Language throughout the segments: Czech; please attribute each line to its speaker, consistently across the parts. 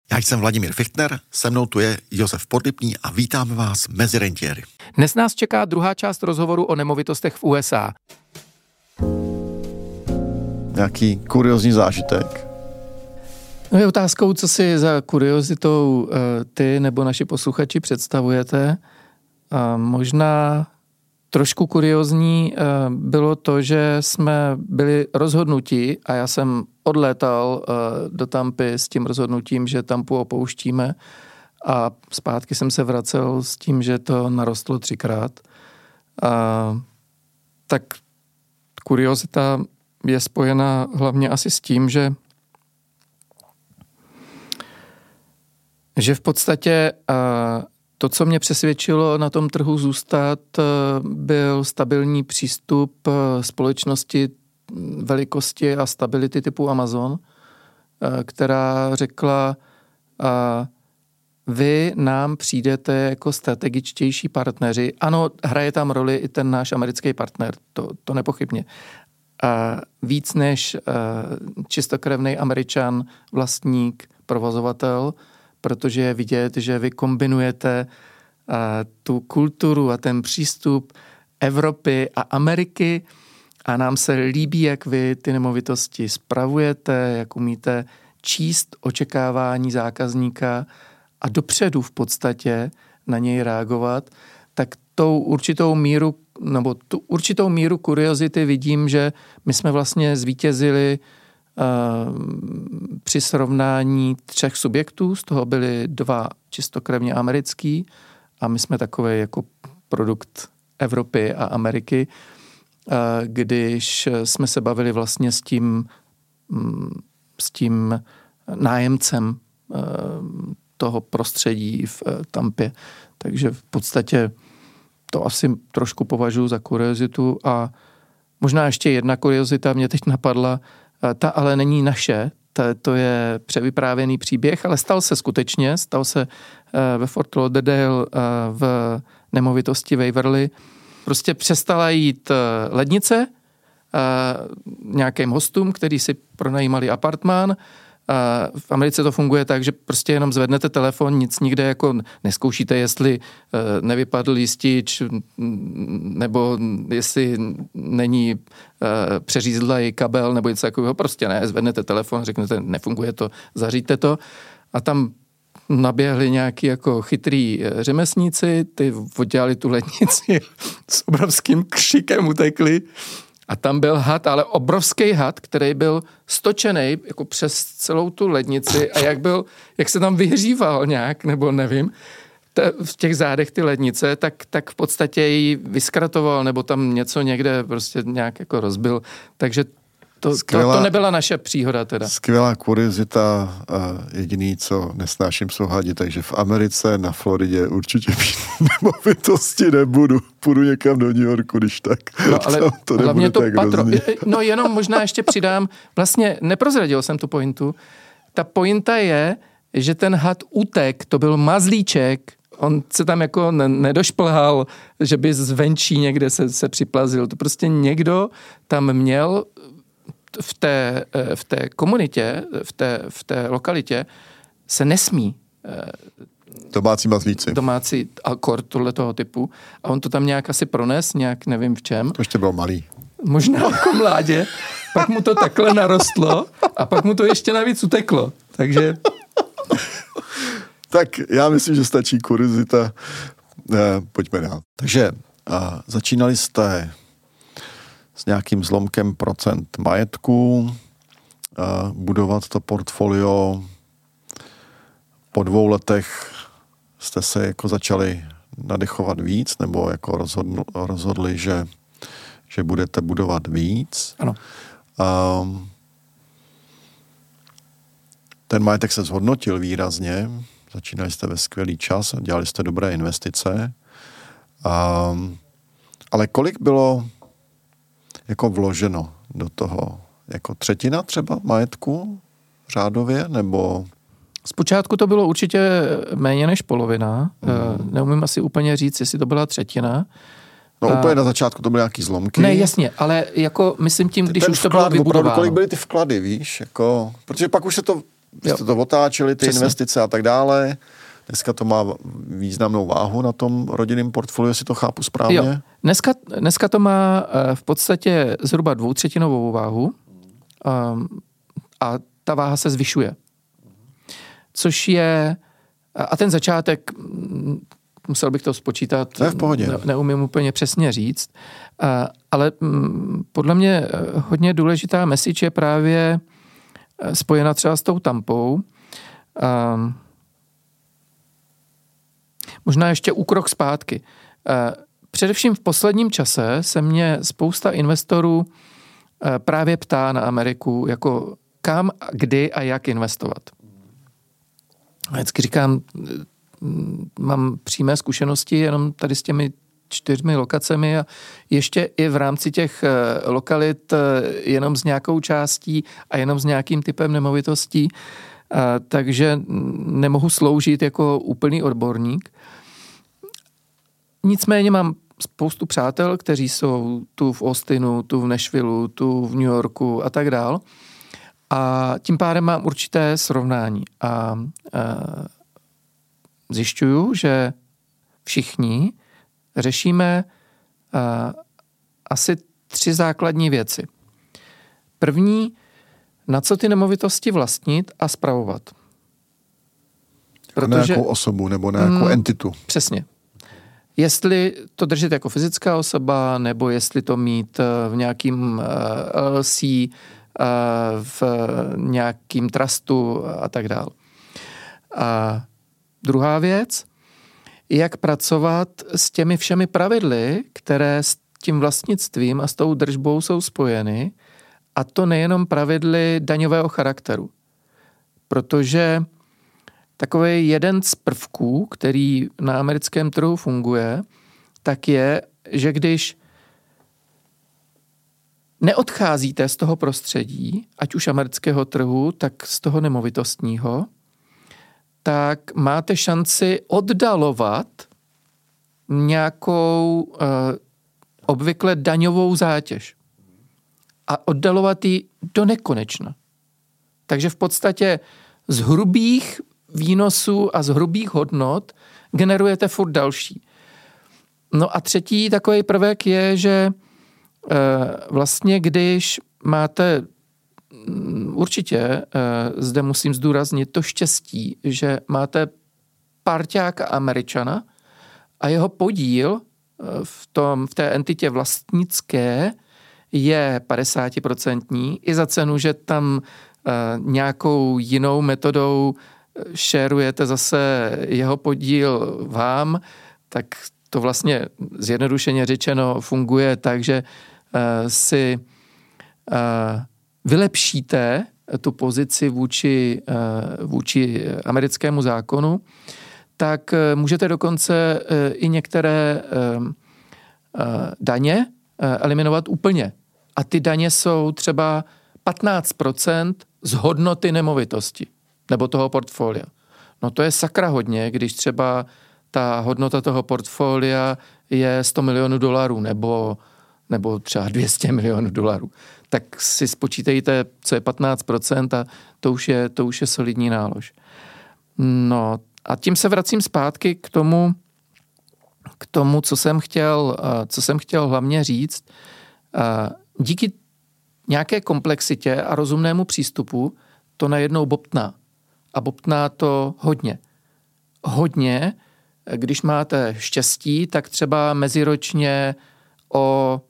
Speaker 1: Já jsem Vladimír Fichtner, se mnou tu je Josef Podlipný a vítáme vás mezi rentiéry.
Speaker 2: Dnes nás čeká druhá část rozhovoru o nemovitostech v USA.
Speaker 1: Nějaký kuriózní zážitek?
Speaker 2: No je otázkou, co si za kuriozitou ty nebo naši posluchači představujete. Možná trošku kuriózní bylo to, že jsme byli rozhodnuti a já jsem odlétal do Tampy s tím rozhodnutím, že Tampu opouštíme a zpátky jsem se vracel s tím, že to narostlo 3krát. Tak kuriozita je spojena hlavně asi s tím, že v podstatě to, co mě přesvědčilo na tom trhu zůstat, byl stabilní přístup společnosti velikosti a stability typu Amazon, která řekla, vy nám přijdete jako strategičtější partneři. Ano, hraje tam roli i ten náš americký partner, to nepochybně. Víc než čistokrevný Američan, vlastník, provozovatel, protože je vidět, že vy kombinujete tu kulturu a ten přístup Evropy a Ameriky a nám se líbí, jak vy ty nemovitosti spravujete, jak umíte číst očekávání zákazníka a dopředu v podstatě na něj reagovat, tak tu určitou míru kuriozity vidím, že my jsme vlastně zvítězili při srovnání 3 subjektů, z toho byly 2 čistokrevně americký a my jsme takový jako produkt Evropy a Ameriky, když jsme se bavili vlastně s tím nájemcem toho prostředí v Tampě. Takže v podstatě to asi trošku považuji za kuriozitu a možná ještě jedna kuriozita mě teď napadla, ta ale není naše, to je převyprávěný příběh, ale stal se skutečně, ve Fort Lauderdale v nemovitosti Waverly. Prostě přestala jít lednice nějakým hostům, kteří si pronajímali apartmán. V Americe to funguje tak, že prostě jenom zvednete telefon, nic nikde jako neskoušíte, jestli nevypadl jistič, nebo jestli není přeřízlej kabel, nebo něco takového. Prostě ne, zvednete telefon, řeknete, nefunguje to, zaříďte to. A tam naběhli nějaký jako chytrý řemeslníci, ty oddělali tu lednici, s obrovským křikem utekli. A tam byl had, ale obrovský had, který byl stočený jako přes celou tu lednici a jak se tam vyhříval nějak, nebo nevím, v těch zádech ty lednice, tak v podstatě ji vyskratoval, nebo tam něco někde prostě nějak jako rozbil. Takže to nebyla naše příhoda teda.
Speaker 3: Skvělá kuriozita, jediný, co nesnáším, jsou hadi, takže v Americe, na Floridě určitě nemovitosti nebudu. Půjdu někam do New Yorku, když tak.
Speaker 2: No ale
Speaker 3: to
Speaker 2: hlavně to
Speaker 3: tak
Speaker 2: patro.
Speaker 3: hrozný.
Speaker 2: No jenom možná ještě přidám, vlastně neprozradil jsem tu pointu. Ta pointa je, že ten had utek, to byl mazlíček, on se tam jako nedošplhal, že by zvenčí někde se připlazil. To prostě někdo tam měl v té komunitě, v té lokalitě se nesmí
Speaker 3: Domácí mazlíci.
Speaker 2: Domácí akord tohletoho typu a on to tam nějak asi prones, nějak nevím v čem.
Speaker 3: To ještě byl malý.
Speaker 2: Možná jako mládě, pak mu to takhle narostlo a pak mu to ještě navíc uteklo. Takže...
Speaker 3: Tak já myslím, že stačí kuriozita. Pojďme dál. Takže začínali jste s nějakým zlomkem procent majetku, budovat to portfolio. Po 2 letech jste se jako začali nadechovat víc, nebo jako rozhodli, že budete budovat víc.
Speaker 2: Ano.
Speaker 3: Ten majetek se zhodnotil výrazně, začínali jste ve skvělý čas, dělali jste dobré investice, ale kolik bylo jako vloženo do toho? Jako 1/3 třeba majetku řádově, nebo...
Speaker 2: Zpočátku to bylo určitě méně než polovina. Neumím asi úplně říct, jestli to byla 1/3.
Speaker 3: No úplně na začátku to byly nějaký zlomky.
Speaker 2: Ne, jasně, ale jako myslím tím, když už to bylo vybudováno.
Speaker 3: Kolik byly ty vklady, víš? Jako, protože pak už se to jste to otáčeli, ty
Speaker 2: Přesně.
Speaker 3: investice a tak dále. Dneska to má významnou váhu na tom rodinném portfoliu, jestli to chápu správně.
Speaker 2: Jo. Dneska to má v podstatě zhruba 2/3 váhu a ta váha se zvyšuje. Což je, a ten začátek, musel bych to spočítat,
Speaker 3: to je v pohodě.
Speaker 2: Neumím úplně přesně říct, ale podle mě hodně důležitá message je právě spojena třeba s tou tampou. Možná ještě úkrok zpátky. Především v posledním čase se mě spousta investorů právě ptá na Ameriku, jako kam, kdy a jak investovat. A vždycky říkám, mám přímé zkušenosti jenom tady s těmi 4 lokacemi a ještě i v rámci těch lokalit jenom s nějakou částí a jenom s nějakým typem nemovitostí, takže nemohu sloužit jako úplný odborník. Nicméně mám spoustu přátel, kteří jsou tu v Austinu, tu v Nashvilleu, tu v New Yorku a tak dál. A tím pádem mám určité srovnání. A zjišťuju, že všichni řešíme asi 3 základní věci. První, na co ty nemovitosti vlastnit a spravovat.
Speaker 3: Protože, na nějakou osobu nebo na nějakou entitu.
Speaker 2: Přesně. Jestli to držet jako fyzická osoba, nebo jestli to mít v nějakým LLC, v nějakým trustu a tak dále. A druhá věc, jak pracovat s těmi všemi pravidly, které s tím vlastnictvím a s tou držbou jsou spojeny, a to nejenom pravidly daňového charakteru. Protože takový jeden z prvků, který na americkém trhu funguje, tak je, že když neodcházíte z toho prostředí, ať už amerického trhu, tak z toho nemovitostního, tak máte šanci oddalovat nějakou obvykle daňovou zátěž. A oddalovat ji do nekonečna. Takže v podstatě z hrubých výnosů a z hrubých hodnot generujete furt další. No a třetí takový prvek je, že vlastně když máte určitě, zde musím zdůraznit to štěstí, že máte parťáka Američana a jeho podíl v té entitě vlastnické je 50% i za cenu, že tam nějakou jinou metodou šerujete zase jeho podíl vám, tak to vlastně zjednodušeně řečeno funguje tak, že si vylepšíte tu pozici vůči americkému zákonu, tak můžete dokonce i některé daně eliminovat úplně. A ty daně jsou třeba 15% z hodnoty nemovitosti nebo toho portfolia. No to je sakra hodně, když třeba ta hodnota toho portfolia je $100 milionů nebo třeba $200 milionů. Tak si spočítejte, co je 15% a to už je solidní nálož. No a tím se vracím zpátky k tomu, co jsem chtěl hlavně říct. Díky nějaké komplexitě a rozumnému přístupu to najednou bobtná. A bobtná to hodně. Hodně, když máte štěstí, tak třeba meziročně o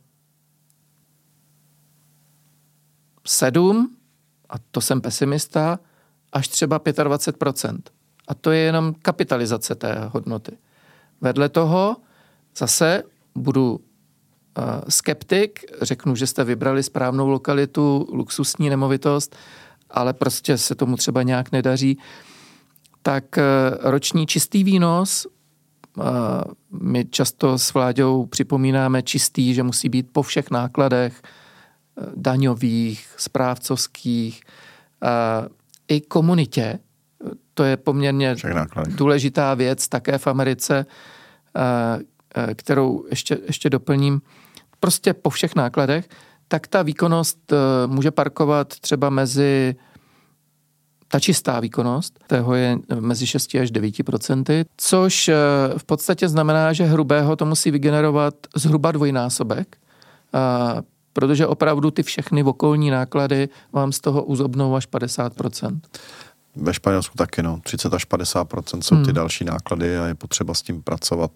Speaker 2: 7, a to jsem pesimista, až třeba 25%. A to je jenom kapitalizace té hodnoty. Vedle toho zase budu skeptik, řeknu, že jste vybrali správnou lokalitu, luxusní nemovitost, ale prostě se tomu třeba nějak nedaří, tak roční čistý výnos, my často s Vláďou připomínáme čistý, že musí být po všech nákladech daňových, správcovských, i komunitě. To je poměrně důležitá věc také v Americe, kterou ještě doplním. Prostě po všech nákladech, tak ta výkonnost může parkovat třeba mezi ta čistá výkonnost, toho je mezi 6 až 9%, což v podstatě znamená, že hrubého to musí vygenerovat zhruba dvojnásobek, protože opravdu ty všechny okolní náklady vám z toho uzobnou až 50%.
Speaker 3: Ve Španělsku taky, 30 až 50% jsou ty další náklady a je potřeba s tím pracovat.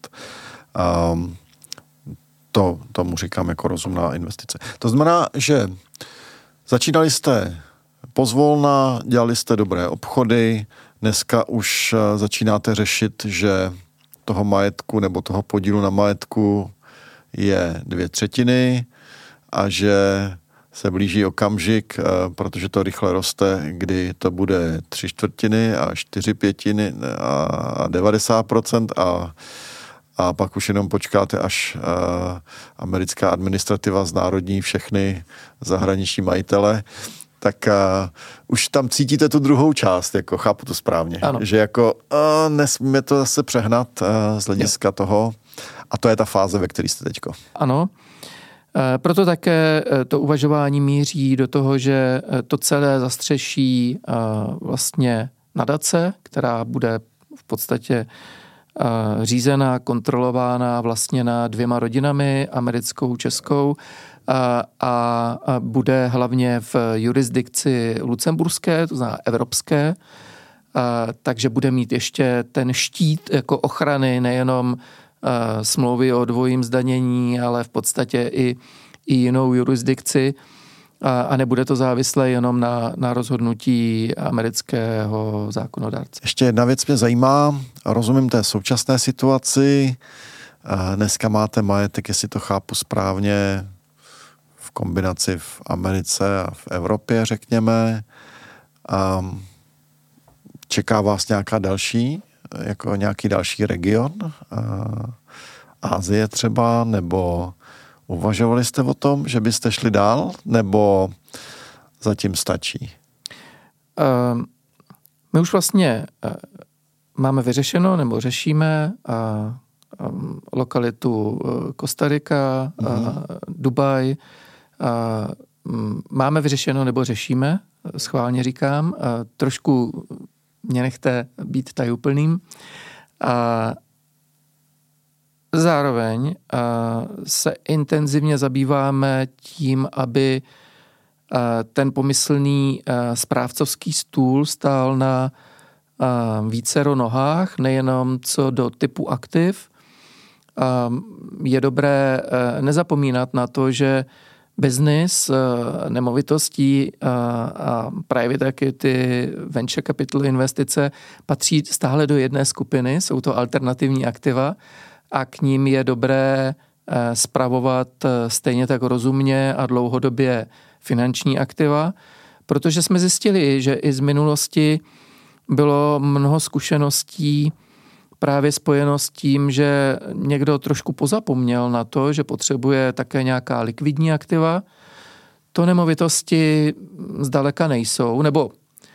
Speaker 3: Tomu říkám jako rozumná investice. To znamená, že začínali jste pozvolna, dělali jste dobré obchody, dneska už začínáte řešit, že toho majetku nebo toho podílu na majetku je 2/3 a že se blíží okamžik, protože to rychle roste, kdy to bude 3/4 a 4/5 a 90% a pak už jenom počkáte, až americká administrativa znárodní všechny zahraniční majitele, tak už tam cítíte tu druhou část, jako chápu to správně,
Speaker 2: ano.
Speaker 3: Že jako nesmíme to zase přehnat z hlediska toho a to je ta fáze, ve které jste teďko.
Speaker 2: Ano, proto také to uvažování míří do toho, že to celé zastřeší vlastně nadace, která bude v podstatě řízená, kontrolována, vlastněna 2 rodinami, americkou, českou, a bude hlavně v jurisdikci lucemburské, to znamená evropské, takže bude mít ještě ten štít jako ochrany nejenom smlouvy o dvojím zdanění, ale v podstatě i jinou jurisdikci a nebude to závislé jenom na rozhodnutí amerického zákonodárce.
Speaker 3: Ještě jedna věc mě zajímá, rozumím té současné situaci, dneska máte majetek, jestli to chápu správně, v kombinaci v Americe a v Evropě, řekněme. Čeká vás nějaká další, jako nějaký další region? Asie třeba, nebo uvažovali jste o tom, že byste šli dál, nebo zatím stačí?
Speaker 2: My už vlastně máme vyřešeno, nebo řešíme lokalitu Kostarika, Dubaj. Máme vyřešeno, nebo řešíme, schválně říkám. Trošku mě nechte být tajuplným. Zároveň se intenzivně zabýváme tím, aby ten pomyslný správcovský stůl stál na vícero nohách, nejenom co do typu aktiv. Je dobré nezapomínat na to, že business nemovitostí a private equity, venture capital investice patří stále do jedné skupiny, jsou to alternativní aktiva a k ním je dobré spravovat stejně tak rozumně a dlouhodobě finanční aktiva, protože jsme zjistili, že i z minulosti bylo mnoho zkušeností právě spojeno s tím, že někdo trošku pozapomněl na to, že potřebuje také nějaká likvidní aktiva. To nemovitosti zdaleka nejsou, nebo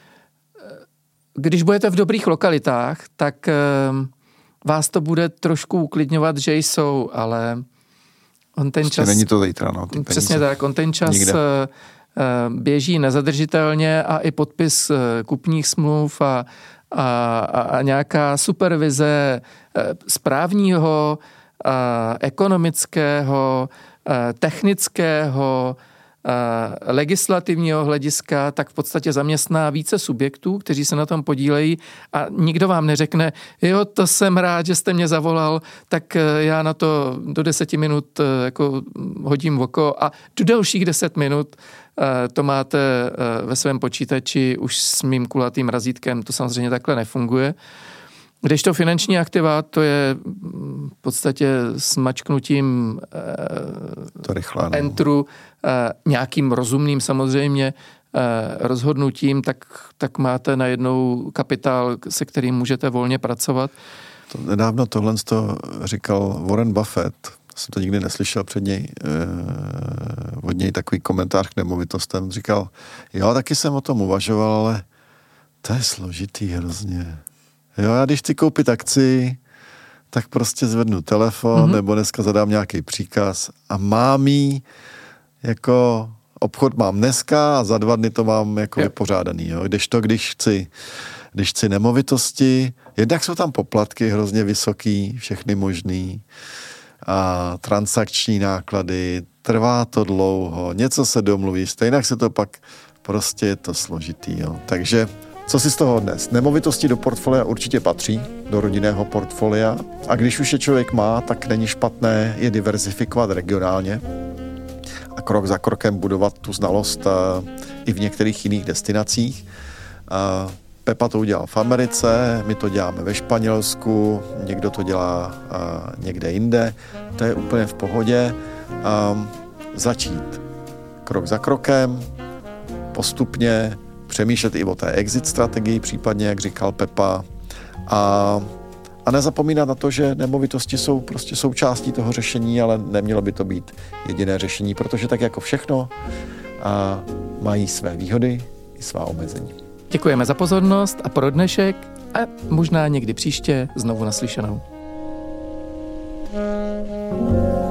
Speaker 2: když budete v dobrých lokalitách, tak vás to bude trošku uklidňovat, že jsou, ale on ten čas...
Speaker 3: Není to zítra,
Speaker 2: Přesně tak, on ten čas běží nezadržitelně a i podpis kupních smluv a nějaká supervize správního, ekonomického, technického, legislativního hlediska, tak v podstatě zaměstná více subjektů, kteří se na tom podílejí a nikdo vám neřekne, jo, to jsem rád, že jste mě zavolal, tak já na to do 10 minut jako hodím oko a do dalších 10 minut to máte ve svém počítači už s mým kulatým razítkem, to samozřejmě takhle nefunguje. Když to finanční aktiva, to je v podstatě smačknutím enteru, nějakým rozumným samozřejmě rozhodnutím, tak máte najednou kapitál, se kterým můžete volně pracovat.
Speaker 3: Nedávno tohle říkal Warren Buffett, jsem to nikdy neslyšel od něj takový komentář k nemovitostem. Říkal, jo, taky jsem o tom uvažoval, ale to je složitý hrozně. Jo, já když chci koupit akci, tak prostě zvednu telefon, nebo dneska zadám nějaký příkaz a mám jí jako obchod mám dneska a za 2 dny to mám jako vypořádaný. Jo. Kdežto, když chci nemovitosti, jednak jsou tam poplatky hrozně vysoký, všechny možný, a transakční náklady, trvá to dlouho, něco se domluví, stejně se to pak prostě je to složitý. Jo. Takže co si z toho odnes? Nemovitosti do portfolia určitě patří, do rodinného portfolia, a když už je člověk má, tak není špatné je diverzifikovat regionálně a krok za krokem budovat tu znalost i v některých jiných destinacích. Pepa to udělal v Americe, my to děláme ve Španělsku, někdo to dělá někde jinde, to je úplně v pohodě. Začít krok za krokem, postupně přemýšlet i o té exit strategii, případně, jak říkal Pepa, a nezapomínat na to, že nemovitosti jsou prostě součástí toho řešení, ale nemělo by to být jediné řešení, protože tak jako všechno mají své výhody i svá omezení.
Speaker 2: Děkujeme za pozornost a pro dnešek a možná někdy příště znovu naslyšenou.